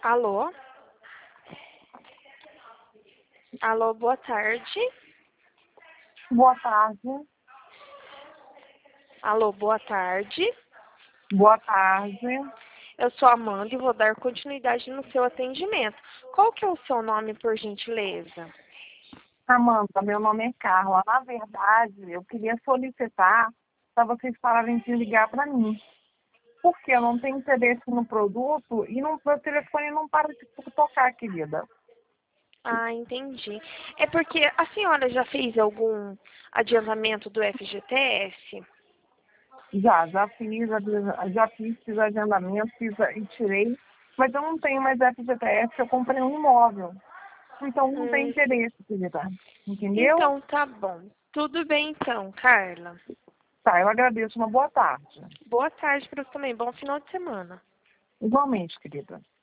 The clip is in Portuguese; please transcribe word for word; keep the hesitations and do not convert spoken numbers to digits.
Alô? Alô, boa tarde. Boa tarde. Alô, boa tarde. Boa tarde. Eu sou a Amanda e vou dar continuidade no seu atendimento. Qual que é o seu nome, por gentileza? Amanda, meu nome é Carla. Na verdade, eu queria solicitar para vocês pararem de ligar para mim. Porque eu não tenho interesse no produto e não, meu telefone não para de tocar, querida. Ah, entendi. É porque a senhora já fez algum adiantamento do F G T S? Já, já fiz, já fiz, fiz agendamento, fiz e tirei, mas eu não tenho mais F G T S, eu comprei um imóvel. Então não tem Hum, interesse, querida. Entendeu? então tá bom. Tudo bem então, Carla. Tá, eu agradeço. Uma boa tarde. Boa tarde para você também. Bom final de semana. Igualmente, querida.